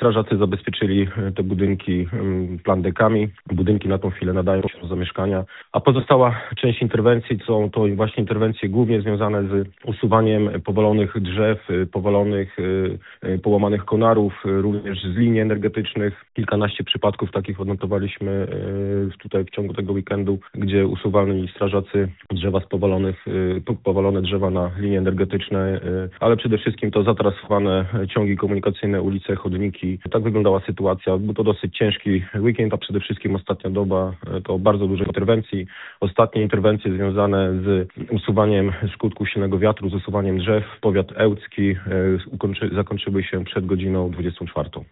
Strażacy zabezpieczyli te budynki plandekami. Budynki na tą chwilę nadają się do zamieszkania, a pozostała część interwencji są to właśnie interwencje głównie związane z usuwaniem powalonych drzew, powalonych, połamanych konarów, również z linii energetycznych. Kilkanaście przypadków takich odnotowaliśmy tutaj w ciągu tego weekendu, gdzie usuwali strażacy drzewa z powalone drzewa na linie energetyczne, ale przede wszystkim to zatrasowane ciągi komunikacyjne, ulice, chodniki. Tak wyglądała sytuacja. Był to dosyć ciężki weekend, a przede wszystkim ostatnia doba to bardzo dużo interwencji. Ostatnie interwencje związane z usuwaniem skutków silnego wiatru, z usuwaniem drzew, powiat ełcki zakończyły się przed godziną 24.